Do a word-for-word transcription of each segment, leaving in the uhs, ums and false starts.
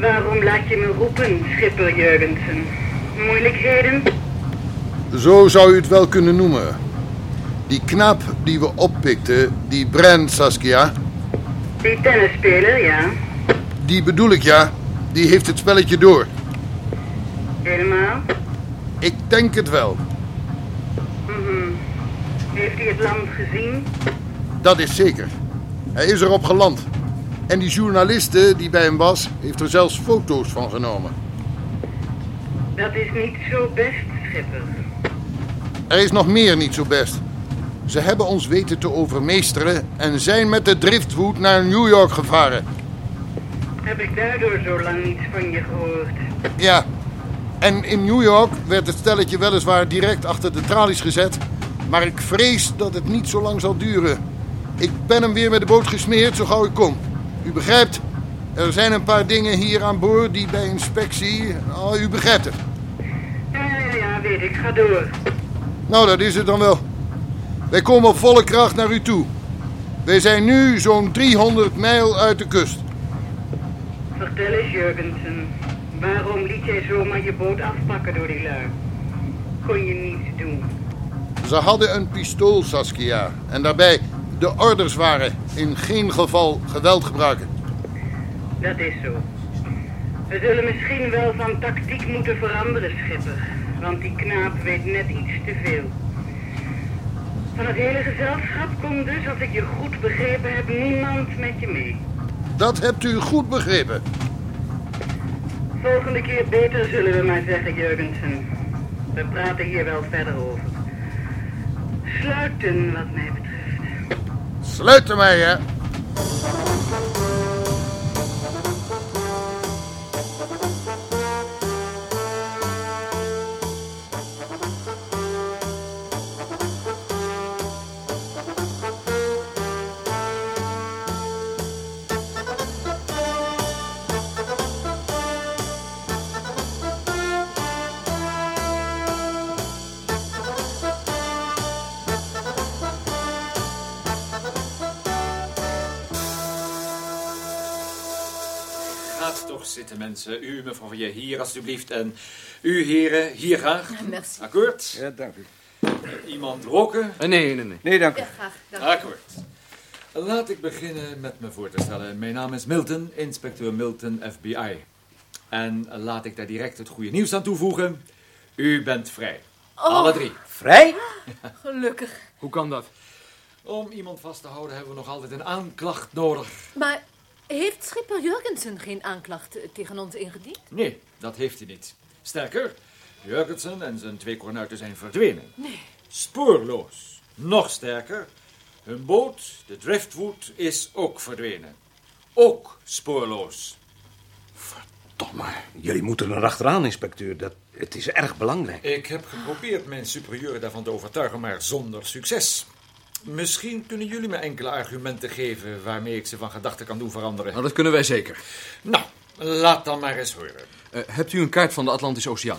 Waarom laat je me roepen, schipper Jurgensen? Moeilijkheden? Zo zou u het wel kunnen noemen. Die knaap die we oppikten, die Brand, Saskia... Die tennisspeler, ja. Die bedoel ik, ja. Die heeft het spelletje door. Helemaal? Ik denk het wel. Mm-hmm. Heeft hij het land gezien? Dat is zeker. Hij is erop geland. En die journaliste die bij hem was, heeft er zelfs foto's van genomen. Dat is niet zo best, schipper. Er is nog meer niet zo best. Ze hebben ons weten te overmeesteren en zijn met de driftwood naar New York gevaren. Heb ik daardoor zo lang niets van je gehoord? Ja. En in New York werd het stelletje weliswaar direct achter de tralies gezet. Maar ik vrees dat het niet zo lang zal duren. Ik ben hem weer met de boot gesmeerd zo gauw ik kom. U begrijpt, er zijn een paar dingen hier aan boord die bij inspectie... Oh, u begrijpt het. Ja, ja, ja, weet ik. Ga door. Nou, dat is het dan wel. Wij komen op volle kracht naar u toe. Wij zijn nu zo'n driehonderd mijl uit de kust. Vertel eens, Jurgensen. Waarom liet jij zomaar je boot afpakken door die lui? Kon je niets doen? Ze hadden een pistool, Saskia. En daarbij, de orders waren in geen geval geweld gebruiken. Dat is zo. We zullen misschien wel van tactiek moeten veranderen, schipper. Want die knaap weet net iets te veel. Van het hele gezelschap komt dus, als ik je goed begrepen heb, niemand met je mee. Dat hebt u goed begrepen. Volgende keer beter, zullen we maar zeggen, Jurgensen. We praten hier wel verder over. Sluiten, wat mij betreft. Sluiten mij, hè. Gaat toch zitten, mensen. U, mevrouw Verrier, hier alstublieft. En u, heren, hier graag. Merci. Akkoord? Ja, dank u. Iemand roken? Nee, nee, nee. Nee, dank u. Ja, graag. Dank. Akkoord. Laat ik beginnen met me voor te stellen. Mijn naam is Milton, inspecteur Milton, F B I. En laat ik daar direct het goede nieuws aan toevoegen. U bent vrij. Oh. Alle drie. Vrij? Gelukkig. Hoe kan dat? Om iemand vast te houden hebben we nog altijd een aanklacht nodig. Maar heeft schipper Jurgensen geen aanklacht tegen ons ingediend? Nee, dat heeft hij niet. Sterker, Jurgensen en zijn twee kornuiten zijn verdwenen. Nee. Spoorloos. Nog sterker, hun boot, de Driftwood, is ook verdwenen. Ook spoorloos. Verdomme. Jullie moeten er achteraan, inspecteur. Dat, het is erg belangrijk. Ik heb geprobeerd mijn superieur daarvan te overtuigen, maar zonder succes. Misschien kunnen jullie me enkele argumenten geven waarmee ik ze van gedachten kan doen veranderen. Nou, dat kunnen wij zeker. Nou, laat dan maar eens horen. Uh, hebt u een kaart van de Atlantische Oceaan?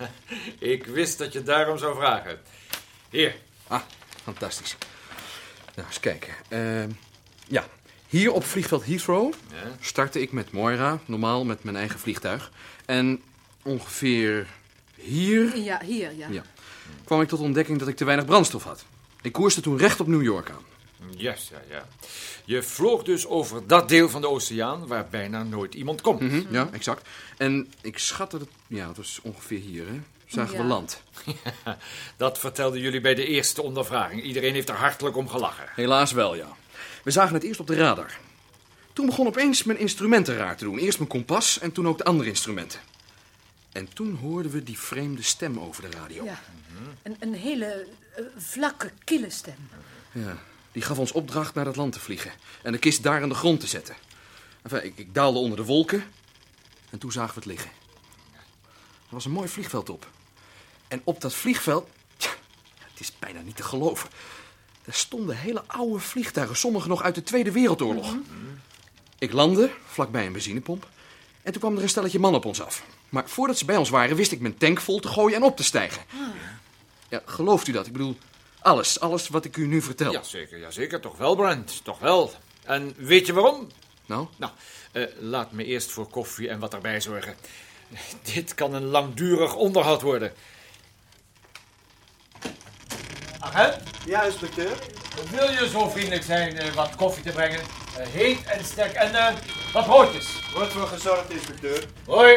Ik wist dat je daarom zou vragen. Hier. Ah, fantastisch. Nou, eens kijken. Uh, ja, hier op vliegveld Heathrow ja. startte ik met Moira, normaal met mijn eigen vliegtuig. En ongeveer hier... Ja, hier, ja. ja kwam ik tot ontdekking dat ik te weinig brandstof had. Ik koerste toen recht op New York aan. Yes, ja, ja. Je vloog dus over dat deel van de oceaan waar bijna nooit iemand komt. Mm-hmm, ja, exact. En ik schatte dat... Ja, dat was ongeveer hier, hè. Zagen ja. we land. Ja, dat vertelden jullie bij de eerste ondervraging. Iedereen heeft er hartelijk om gelachen. Helaas wel, ja. We zagen het eerst op de radar. Toen begon opeens mijn instrumenten raar te doen. Eerst mijn kompas en toen ook de andere instrumenten. En toen hoorden we die vreemde stem over de radio. Ja, mm-hmm. een, een hele uh, vlakke, kille stem. Ja, die gaf ons opdracht naar het land te vliegen. En de kist daar aan de grond te zetten. Enfin, ik, ik daalde onder de wolken. En toen zagen we het liggen. Er was een mooi vliegveld op. En op dat vliegveld... Tja, het is bijna niet te geloven. Er stonden hele oude vliegtuigen. Sommige nog uit de Tweede Wereldoorlog. Mm-hmm. Ik landde vlakbij een benzinepomp. En toen kwam er een stelletje man op ons af. Maar voordat ze bij ons waren, wist ik mijn tank vol te gooien en op te stijgen. Ah. Ja, gelooft u dat? Ik bedoel, alles, alles wat ik u nu vertel. Jazeker, jazeker. Toch wel, Brent. Toch wel. En weet je waarom? Nou? Nou, uh, laat me eerst voor koffie en wat erbij zorgen. Dit kan een langdurig onderhoud worden. Agent? Ja, inspecteur. Wil je zo vriendelijk zijn uh, wat koffie te brengen? Uh, heet en sterk en uh, wat broodjes. Wordt voor gezorgd, inspecteur. Hoi.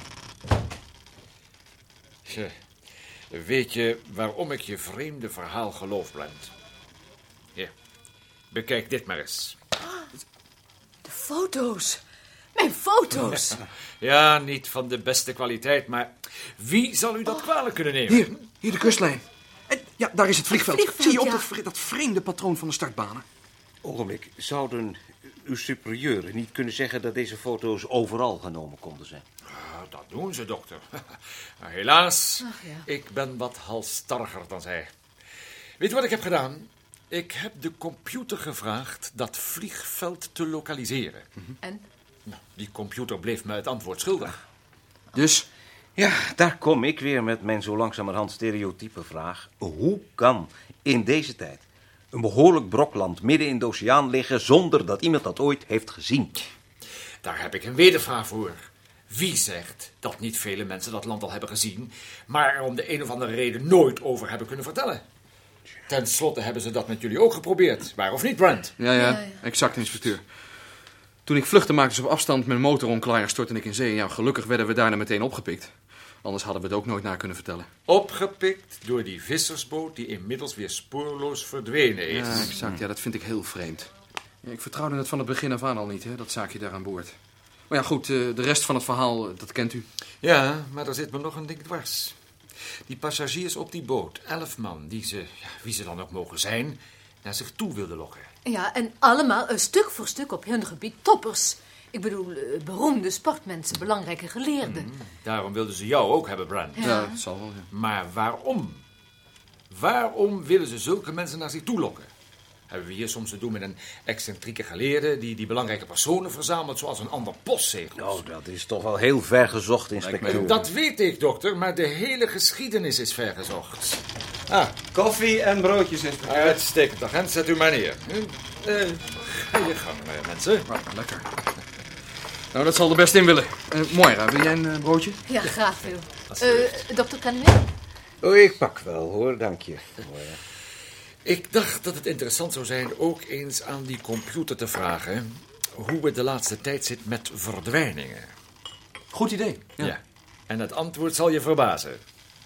Tje, weet je waarom ik je vreemde verhaal geloof, Brent? Hier, bekijk dit maar eens. De foto's. Mijn foto's. Ja, niet van de beste kwaliteit, maar wie zal u dat kwalijk kunnen nemen? Hier, hier de kustlijn. En ja, daar is het vliegveld. vliegveld, Zie je op ja. dat, vre- dat vreemde patroon van de startbanen? Ogenblik, zouden uw superieuren niet kunnen zeggen dat deze foto's overal genomen konden zijn? Ah, dat doen ze, dokter. Maar helaas, Ach, ja. ik ben wat halsstarriger dan zij. Weet je wat ik heb gedaan? Ik heb de computer gevraagd dat vliegveld te lokaliseren. En? Nou, die computer bleef me het antwoord schuldig. Dus, Ja, daar kom ik weer met mijn zo langzamerhand stereotype vraag. Hoe kan in deze tijd een behoorlijk brokland midden in de oceaan liggen zonder dat iemand dat ooit heeft gezien? Daar heb ik een wedervraag voor. Wie zegt dat niet vele mensen dat land al hebben gezien, maar er om de een of andere reden nooit over hebben kunnen vertellen? Ten slotte hebben ze dat met jullie ook geprobeerd. Waar of niet, Brent? ja, ja, Ja, ja. exact, inspecteur. Toen ik vluchten maakte op afstand met motoromklaaier stortte ik in zee. Ja, gelukkig werden we daarna meteen opgepikt. Anders hadden we het ook nooit na kunnen vertellen. Opgepikt door die vissersboot die inmiddels weer spoorloos verdwenen is. Ja, exact. Ja, dat vind ik heel vreemd. Ja, ik vertrouwde het van het begin af aan al niet, hè, dat zaakje daar aan boord. Maar ja, goed, eh, de rest van het verhaal, eh, dat kent u. Ja, maar er zit me nog een ding dwars. Die passagiers op die boot, elf man, die ze, ja, wie ze dan ook mogen zijn, naar zich toe wilden lokken. Ja, en allemaal uh, stuk voor stuk op hun gebied toppers. Ik bedoel, uh, beroemde sportmensen, belangrijke geleerden. Daarom wilden ze jou ook hebben, Brent. Ja, dat zal wel, ja. Maar waarom? Waarom willen ze zulke mensen naar zich toe lokken? Hebben we hier soms te doen met een excentrieke geleerde die die belangrijke personen verzamelt zoals een ander postzegels? Nou, dat is toch wel heel ver gezocht, inspecteur. Dat weet ik, dokter, maar de hele geschiedenis is vergezocht. Ah, Koffie en broodjes, inspecteur. uitstekend, agent. Zet u maar neer. Uh, ga je gang, uh, mensen. Ah, lekker. Nou, dat zal er best in willen. Uh, Moira, wil jij een uh, broodje? Ja, graag veel. Uh, dokter Canwin? Oh, ik pak wel, hoor, dank je. Ik dacht dat het interessant zou zijn ook eens aan die computer te vragen hoe het de laatste tijd zit met verdwijningen. Goed idee. Ja. Ja. En het antwoord zal je verbazen.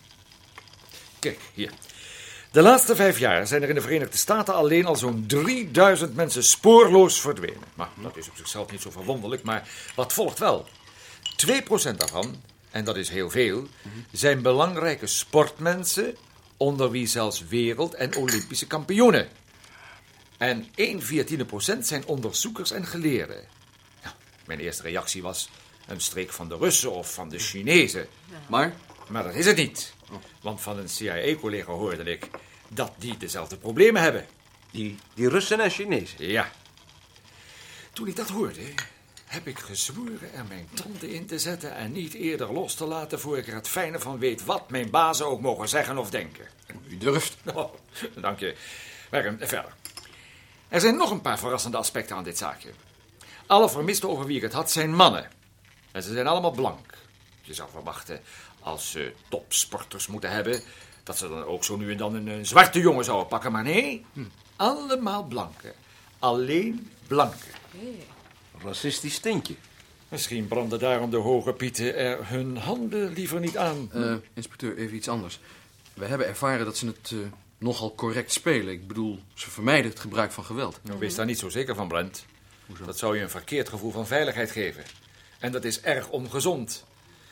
Kijk, hier. De laatste vijf jaar zijn er in de Verenigde Staten alleen al zo'n drieduizend mensen spoorloos verdwenen. Maar dat is op zichzelf niet zo verwonderlijk, maar wat volgt wel? twee procent daarvan, en dat is heel veel, zijn belangrijke sportmensen, onder wie zelfs wereld- en Olympische kampioenen. En een viertiende procent zijn onderzoekers en geleerden. Nou, mijn eerste reactie was een streek van de Russen of van de Chinezen. Maar? Maar dat is het niet. Want van een C I A-collega hoorde ik dat die dezelfde problemen hebben. Die, die Russen en Chinezen. Ja. Toen ik dat hoorde, heb ik gezworen er mijn tanden in te zetten en niet eerder los te laten voor ik er het fijne van weet wat mijn bazen ook mogen zeggen of denken. U durft. Oh, dank je. Maar verder. Er zijn nog een paar verrassende aspecten aan dit zaakje. Alle vermisten over wie ik het had zijn mannen. En ze zijn allemaal blank. Je zou verwachten, als ze topsporters moeten hebben, dat ze dan ook zo nu en dan een, een zwarte jongen zouden pakken. Maar nee, hm. allemaal blanken. Alleen blanken. Racistisch tintje. Misschien branden daarom de hoge pieten er hun handen liever niet aan. Uh, inspecteur, even iets anders. We hebben ervaren dat ze het uh, nogal correct spelen. Ik bedoel, ze vermijden het gebruik van geweld. Nou, wees daar niet zo zeker van, Brent. Hoezo? Dat zou je een verkeerd gevoel van veiligheid geven. En dat is erg ongezond.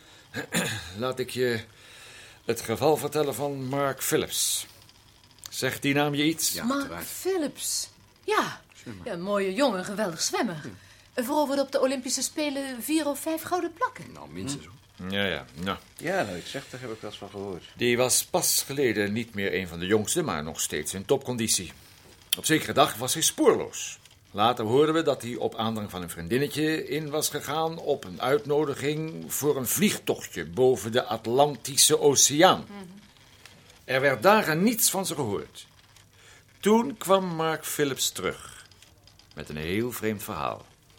Laat ik je het geval vertellen van Mark Phillips. Zegt die naam je iets? Ja, Mark uiteraard. Phillips. Ja. ja, een mooie jongen, geweldig zwemmer. Hm. Veroverde op de Olympische Spelen vier of vijf gouden plakken. Nou, minstens hoor. Ja, ja. Nou. Ja, nou, ik zeg, daar heb ik wel eens van gehoord. Die was pas geleden niet meer een van de jongste, maar nog steeds in topconditie. Op zekere dag was hij spoorloos. Later hoorden we dat hij op aandrang van een vriendinnetje in was gegaan op een uitnodiging voor een vliegtochtje boven de Atlantische Oceaan. Mm-hmm. Er werd dagen niets van ze gehoord. Toen kwam Mark Phillips terug met een heel vreemd verhaal.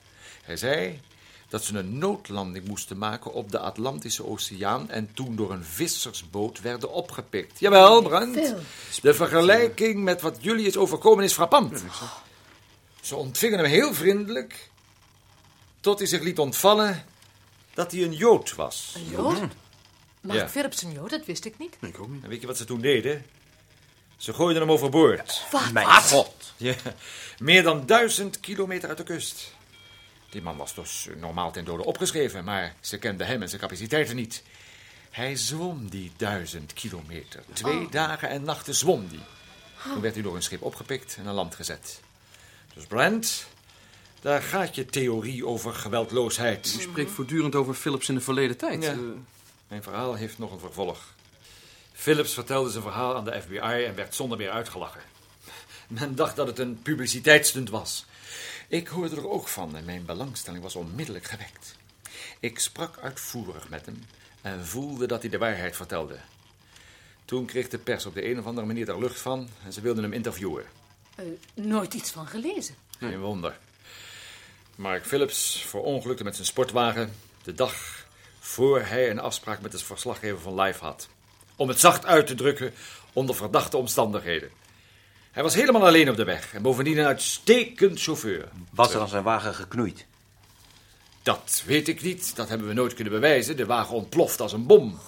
Hij zei dat ze een noodlanding moesten maken op de Atlantische Oceaan en toen door een vissersboot werden opgepikt. Jawel, Brent. Philips. De vergelijking met wat jullie is overkomen is frappant. Ze ontvingen hem heel vriendelijk, tot hij zich liet ontvallen dat hij een Jood was. Een Jood? Mark Ja. Philips een Jood, dat wist ik niet. Ik ook niet. En weet je wat ze toen deden? Ze gooiden hem overboord. Wat? Mijn god. Ja, meer dan duizend kilometer uit de kust. Die man was dus normaal ten dode opgeschreven, maar ze kenden hem en zijn capaciteiten niet. Hij zwom die duizend kilometer. Twee dagen en nachten zwom die. Toen werd hij door een schip opgepikt en aan land gezet. Dus Brent, daar gaat je theorie over geweldloosheid. Je spreekt voortdurend over Philips in de verleden tijd. Ja. Eh, Mijn verhaal heeft nog een vervolg. Philips vertelde zijn verhaal aan de F B I en werd zonder meer uitgelachen. Men dacht dat het een publiciteitsstunt was. Ik hoorde er ook van en mijn belangstelling was onmiddellijk gewekt. Ik sprak uitvoerig met hem en voelde dat hij de waarheid vertelde. Toen kreeg de pers op de een of andere manier daar lucht van en ze wilden hem interviewen. Uh, nooit iets van gelezen. Geen wonder. Mark Philips verongelukte met zijn sportwagen de dag voor hij een afspraak met de verslaggever van Live had. Om het zacht uit te drukken onder verdachte omstandigheden. Hij was helemaal alleen op de weg en bovendien een uitstekend chauffeur. Was er aan zijn wagen geknoeid? Dat weet ik niet, dat hebben we nooit kunnen bewijzen. De wagen ontploft als een bom.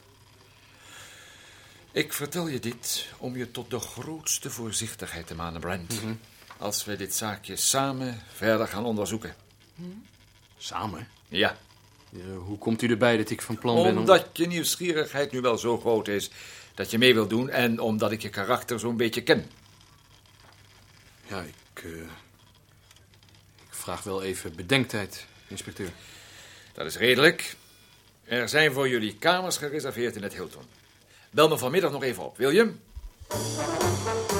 Ik vertel je dit om je tot de grootste voorzichtigheid te manen, Brent. Mm-hmm. Als we dit zaakje samen verder gaan onderzoeken. Samen? Ja, Eh, hoe komt u erbij dat ik van plan ben om... omdat je nieuwsgierigheid nu wel zo groot is dat je mee wilt doen en omdat ik je karakter zo'n beetje ken. Ja, ik... eh, ik vraag wel even bedenktijd, inspecteur. Dat is redelijk. Er zijn voor jullie kamers gereserveerd in het Hilton. Bel me vanmiddag nog even op, wil je?